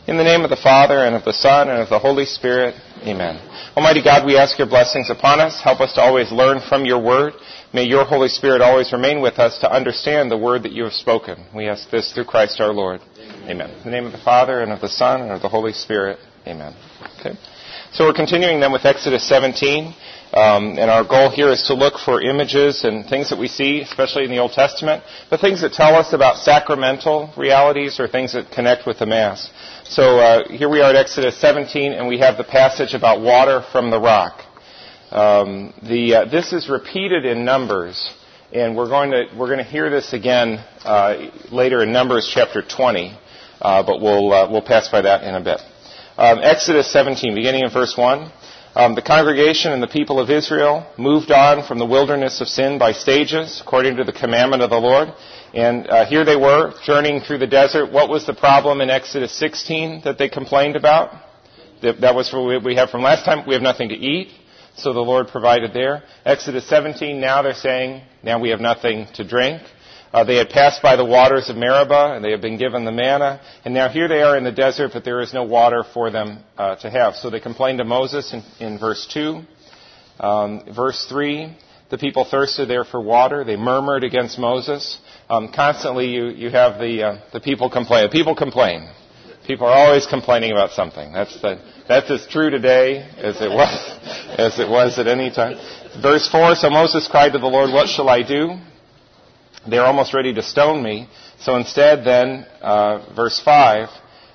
In the name of the Father, and of the Son, and of the Holy Spirit, amen. Almighty God, we ask your blessings upon us. Help us to always learn from your word. May your Holy Spirit always remain with us to understand the word that you have spoken. We ask this through Christ our Lord. Amen. In the name of the Father, and of the Son, and of the Holy Spirit, amen. Okay. So we're continuing then with Exodus 17. And our goal here is to look for images and things that we see, especially in the Old Testament, but things that tell us about sacramental realities or things that connect with the Mass. So here we are at Exodus 17, and we have the passage about water from the rock. This is repeated in Numbers, and we're going to hear this again later in Numbers chapter 20, but we'll pass by that in a bit. Exodus 17, beginning in verse 1. The congregation and the people of Israel moved on from the wilderness of Sin by stages, according to the commandment of the Lord. And here they were, journeying through the desert. What was the problem in Exodus 16 that they complained about? That was what we have from last time. We have nothing to eat, so the Lord provided there. Exodus 17, now they're saying, now we have nothing to drink. They had passed by the waters of Meribah, and they had been given the manna. And now here they are in the desert, but there is no water for them to have. So they complained to Moses in verse 2. Verse 3, the people thirsted there for water. They murmured against Moses. Constantly you have the people complain. People complain. People are always complaining about something. That's as true today as it was at any time. Verse 4, so Moses cried to the Lord, what shall I do? They're almost ready to stone me. So instead then, verse 5,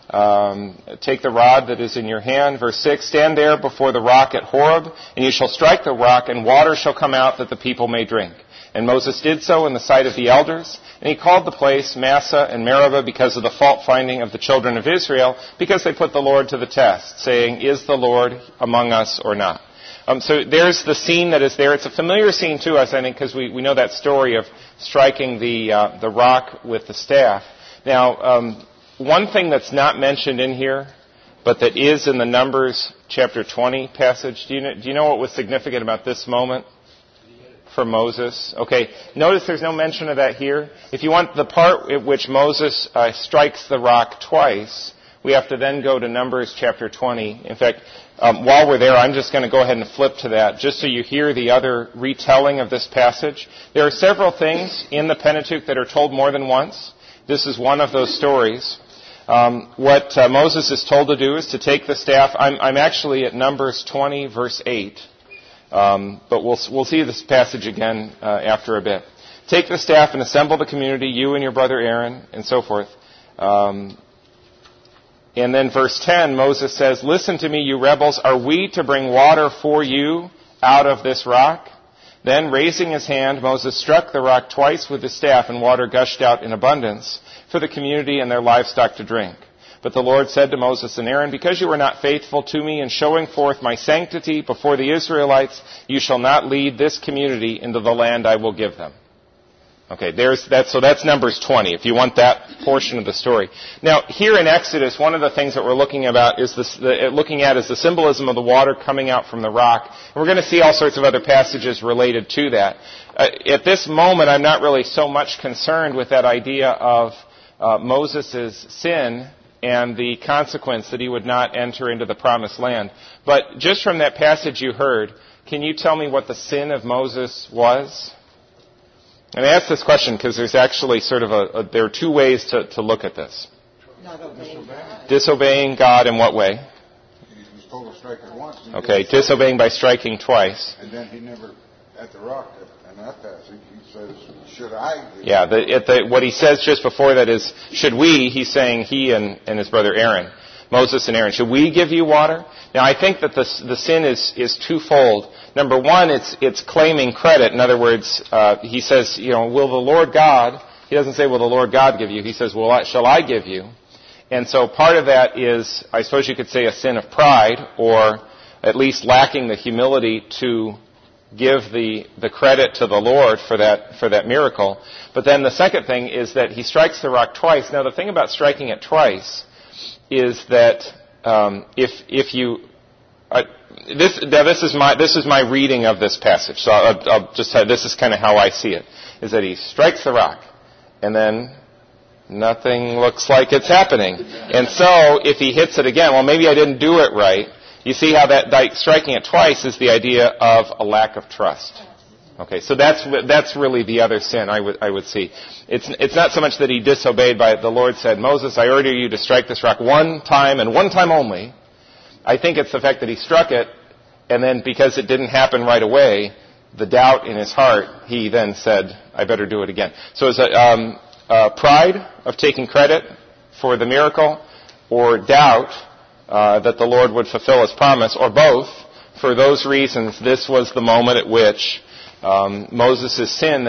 take the rod that is in your hand. Verse 6, stand there before the rock at Horeb, and you shall strike the rock, and water shall come out that the people may drink. And Moses did so in the sight of the elders, and he called the place Massah and Meribah because of the fault-finding of the children of Israel, because they put the Lord to the test, saying, is the Lord among us or not? So there's the scene that is there. It's a familiar scene to us, I think, because we know that story of striking the rock with the staff. Now, one thing that's not mentioned in here, but that is in the Numbers chapter 20 passage, do you know what was significant about this moment for Moses? Okay, notice there's no mention of that here. If you want the part at which Moses strikes the rock twice, we have to then go to Numbers chapter 20. In fact, while we're there, I'm just going to go ahead and flip to that, just so you hear the other retelling of this passage. There are several things in the Pentateuch that are told more than once. This is one of those stories. What Moses is told to do is to take the staff. I'm actually at Numbers 20, verse 8. But we'll see this passage again after a bit. Take the staff and assemble the community, you and your brother Aaron, and so forth. And then verse 10, Moses says, listen to me, you rebels. Are we to bring water for you out of this rock? Then, raising his hand, Moses struck the rock twice with his staff, and water gushed out in abundance for the community and their livestock to drink. But the Lord said to Moses and Aaron, because you were not faithful to me in showing forth my sanctity before the Israelites, you shall not lead this community into the land I will give them. Okay, so that's Numbers 20, if you want that portion of the story. Now, here in Exodus, one of the things that we're looking at is the symbolism of the water coming out from the rock. And we're going to see all sorts of other passages related to that. At this moment, I'm not really so much concerned with that idea of Moses' sin and the consequence that he would not enter into the promised land. But just from that passage you heard, can you tell me what the sin of Moses was? And I ask this question because there's actually sort of there are two ways to look at this. Not obeying God. Disobeying God in what way? He was told to strike it once. Okay, disobeying by striking twice. And then he never, at the rock, in that passage, he says, should I? Yeah, what he says just before that is, should we, he's saying he and his brother Aaron, Moses and Aaron, should we give you water? Now, I think that the sin is twofold. Number one, it's claiming credit. In other words, he says, will the Lord God, he doesn't say, will the Lord God give you? He says, shall I give you? And so part of that is, I suppose you could say, a sin of pride, or at least lacking the humility to give the credit to the Lord for that miracle. But then the second thing is that he strikes the rock twice. Now, the thing about striking it twice is that if you this is my reading of this passage. So I'll just say this is kind of how I see it: is that he strikes the rock, and then Nothing looks like it's happening. And so, if he hits it again, well, maybe I didn't do it right. You see how that striking it twice is the idea of a lack of trust. Okay, so that's really the other sin I would see. It's not so much that he disobeyed, by the Lord said, Moses, I order you to strike this rock one time and one time only. I think it's the fact that he struck it, and then because it didn't happen right away, the doubt in his heart, he then said, I better do it again. So is it pride of taking credit for the miracle, or doubt that the Lord would fulfill his promise, or both? For those reasons, this was the moment at which Moses' sin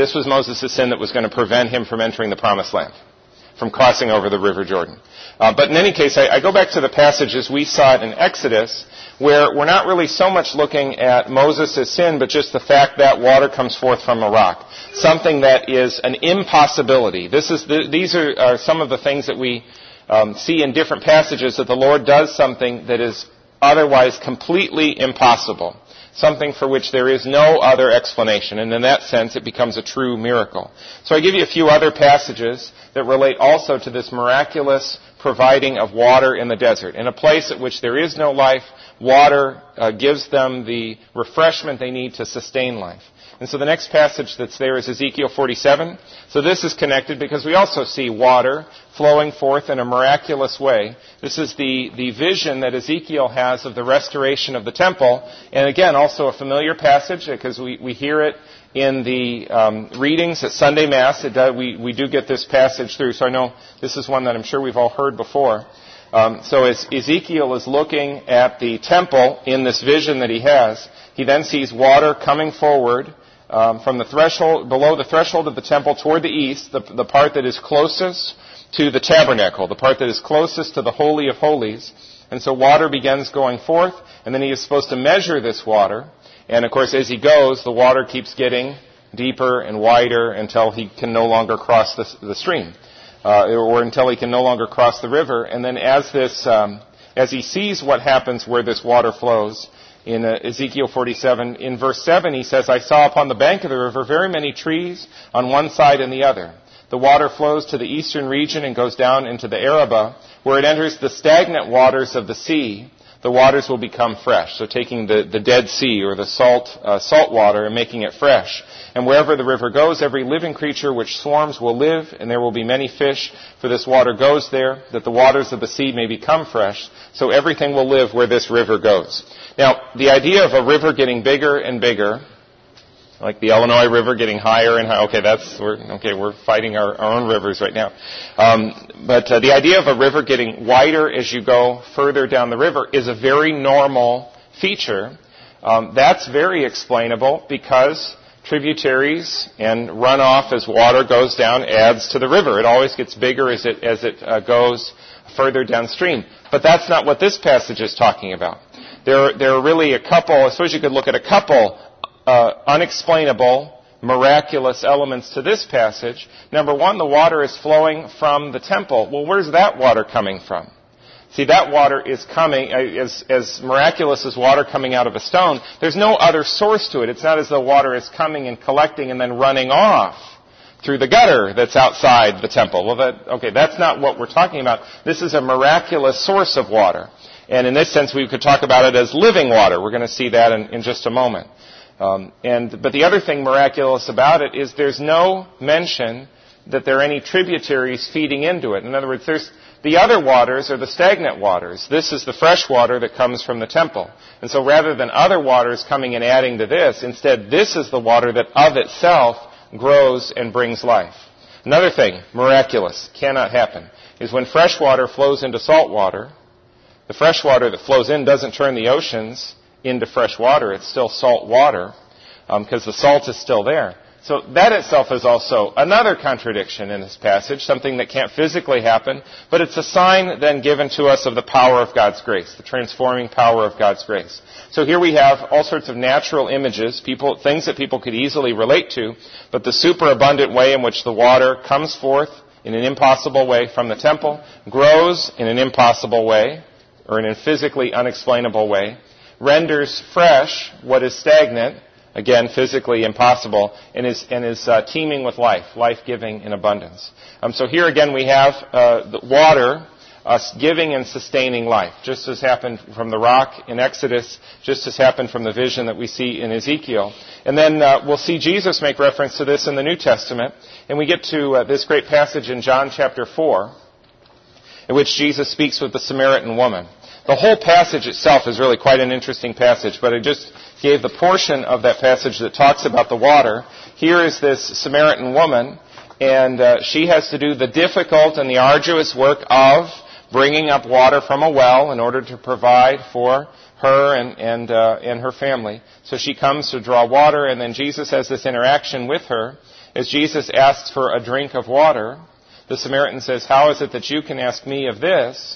that was going to prevent him from entering the promised land, from crossing over the River Jordan. But in any case, I go back to the passages we saw it in Exodus, where we're not really so much looking at Moses' sin, but just the fact that water comes forth from a rock. Something that is an impossibility. These are some of the things that we see in different passages, that the Lord does something that is otherwise completely impossible. Something for which there is no other explanation. And in that sense, it becomes a true miracle. So I give you a few other passages that relate also to this miraculous providing of water in the desert. In a place at which there is no life, water gives them the refreshment they need to sustain life. And so the next passage that's there is Ezekiel 47. So this is connected because we also see water flowing forth in a miraculous way. This is the vision that Ezekiel has of the restoration of the temple. And again, also a familiar passage because we hear it in the readings at Sunday Mass. We do get this passage through. So I know this is one that I'm sure we've all heard before. So as Ezekiel is looking at the temple in this vision that he has, he then sees water coming forward from the threshold, below the threshold of the temple toward the east, the part that is closest to the tabernacle, the part that is closest to the Holy of Holies. And so water begins going forth, and then he is supposed to measure this water. And of course, as he goes, the water keeps getting deeper and wider until he can no longer cross the stream, or until he can no longer cross the river. And then as he sees what happens where this water flows, in Ezekiel 47, in verse 7, he says, I saw upon the bank of the river very many trees on one side and the other. The water flows to the eastern region and goes down into the Arabah, where it enters the stagnant waters of the sea. The waters will become fresh. So taking the Dead Sea or the salt water and making it fresh. And wherever the river goes, every living creature which swarms will live, and there will be many fish, for this water goes there, that the waters of the sea may become fresh. So everything will live where this river goes. Now, the idea of a river getting bigger and bigger, like the Illinois River getting higher and higher. We're fighting our own rivers right now. But the idea of a river getting wider as you go further down the river is a very normal feature. That's very explainable because tributaries and runoff as water goes down adds to the river. It always gets bigger as it goes further downstream. But that's not what this passage is talking about. There are really a couple, I suppose you could look at a couple unexplainable, miraculous elements to this passage. Number one, the water is flowing from the temple. Well, where's that water coming from? See, that water is coming, as miraculous as water coming out of a stone, there's no other source to it. It's not as though water is coming and collecting and then running off through the gutter that's outside the temple. Well, that's not what we're talking about. This is a miraculous source of water. And in this sense, we could talk about it as living water. We're going to see that in just a moment. But the other thing miraculous about it is there's no mention that there are any tributaries feeding into it. In other words, the other waters are the stagnant waters. This is the fresh water that comes from the temple. And so rather than other waters coming and adding to this, instead this is the water that of itself grows and brings life. Another thing, miraculous, cannot happen, is when fresh water flows into salt water, the fresh water that flows in doesn't turn the oceans into fresh water. It's still salt water because the salt is still there. So that itself is also another contradiction in this passage, something that can't physically happen, but it's a sign then given to us of the power of God's grace, the transforming power of God's grace. So here we have all sorts of natural images, things that people could easily relate to, but the superabundant way in which the water comes forth in an impossible way from the temple, grows in an impossible way, or in a physically unexplainable way, renders fresh what is stagnant, again, physically impossible, and is teeming with life-giving in abundance. So here again we have the water giving and sustaining life, just as happened from the rock in Exodus, just as happened from the vision that we see in Ezekiel. And then we'll see Jesus make reference to this in the New Testament, and we get to this great passage in John chapter 4, in which Jesus speaks with the Samaritan woman. The whole passage itself is really quite an interesting passage, but I just gave the portion of that passage that talks about the water. Here is this Samaritan woman, and she has to do the difficult and the arduous work of bringing up water from a well in order to provide for her and her family. So she comes to draw water, and then Jesus has this interaction with her. As Jesus asks for a drink of water, the Samaritan says, "How is it that you can ask me of this?"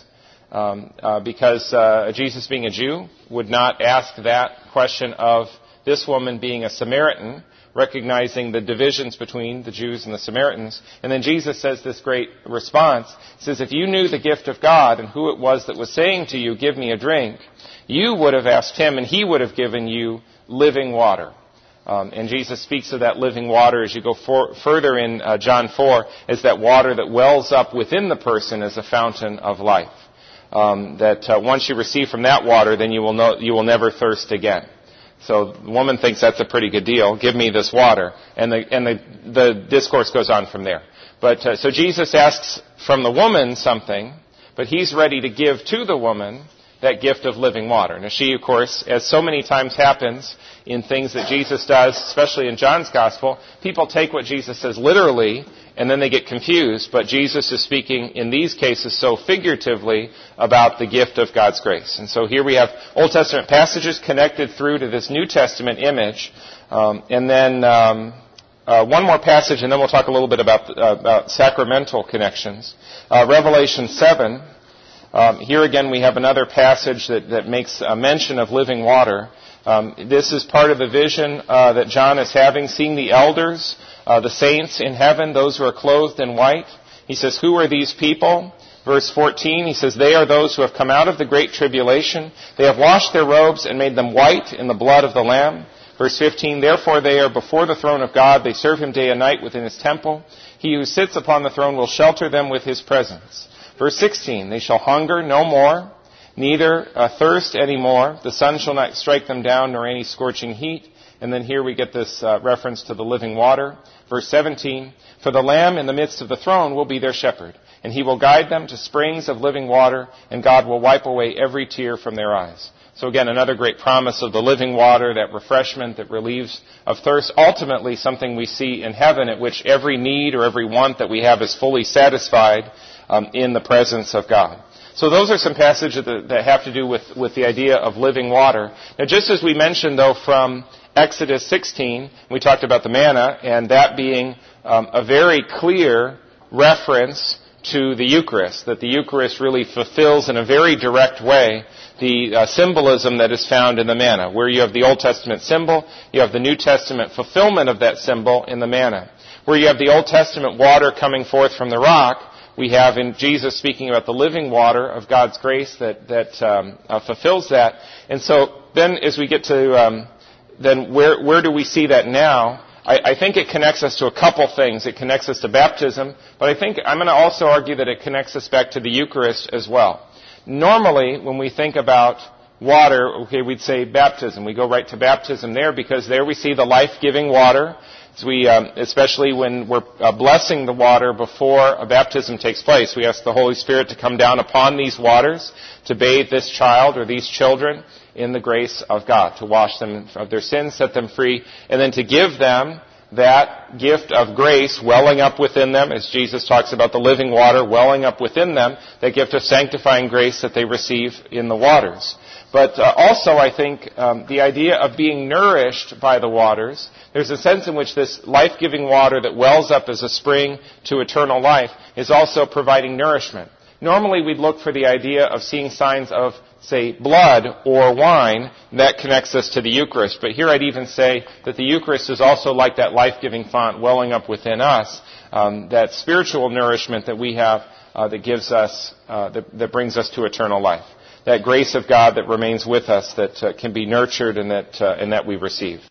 Because Jesus, being a Jew, would not ask that question of this woman being a Samaritan, recognizing the divisions between the Jews and the Samaritans. And then Jesus says this great response. He says, "If you knew the gift of God and who it was that was saying to you, 'Give me a drink,' you would have asked him, and he would have given you living water." And Jesus speaks of that living water as you go further in John 4, as that water that wells up within the person as a fountain of life. That once you receive from that water, then you will never thirst again. So the woman thinks that's a pretty good deal. Give me this water. And the discourse goes on from there. But so Jesus asks from the woman something, but he's ready to give to the woman that gift of living water. Now she, of course, as so many times happens in things that Jesus does, especially in John's Gospel, people take what Jesus says literally, and then they get confused. But Jesus is speaking in these cases so figuratively about the gift of God's grace. And so here we have Old Testament passages connected through to this New Testament image. And then one more passage, and then we'll talk a little bit about sacramental connections. Revelation 7. Here again we have another passage that makes a mention of living water. This is part of the vision that John is having, seeing the elders, the saints in heaven, those who are clothed in white. He says, "Who are these people?" Verse 14, he says, "They are those who have come out of the great tribulation. They have washed their robes and made them white in the blood of the Lamb." Verse 15, "Therefore they are before the throne of God. They serve him day and night within his temple. He who sits upon the throne will shelter them with his presence." Verse 16, "They shall hunger no more, neither thirst any more. The sun shall not strike them down, nor any scorching heat." And then here we get this reference to the living water. Verse 17, "For the Lamb in the midst of the throne will be their shepherd, and he will guide them to springs of living water, and God will wipe away every tear from their eyes." So again, another great promise of the living water, that refreshment that relieves of thirst. Ultimately, something we see in heaven at which every need or every want that we have is fully satisfied in the presence of God. So those are some passages that have to do with the idea of living water. Now, just as we mentioned, though, from Exodus 16, we talked about the manna, and that being a very clear reference to the Eucharist, that the Eucharist really fulfills in a very direct way the symbolism that is found in the manna. Where you have the Old Testament symbol, you have the New Testament fulfillment of that symbol in the manna. Where you have the Old Testament water coming forth from the rock, we have in Jesus speaking about the living water of God's grace that fulfills that. And so then as we get to, then where do we see that now? I think it connects us to a couple things. It connects us to baptism, but I think I'm going to also argue that it connects us back to the Eucharist as well. Normally, when we think about water, okay, we'd say baptism. We go right to baptism there because there we see the life-giving water. So we, especially when we're blessing the water before a baptism takes place, we ask the Holy Spirit to come down upon these waters to bathe this child or these children in the grace of God, to wash them of their sins, set them free, and then to give them that gift of grace welling up within them, as Jesus talks about the living water welling up within them, that gift of sanctifying grace that they receive in the waters. But also, I think, the idea of being nourished by the waters, there's a sense in which this life-giving water that wells up as a spring to eternal life is also providing nourishment. Normally, we'd look for the idea of seeing signs of, say, blood or wine. That connects us to the Eucharist. But here I'd even say that the Eucharist is also like that life-giving font welling up within us, that spiritual nourishment that we have that gives us, that brings us to eternal life. That grace of God that remains with us, that can be nurtured and that we receive.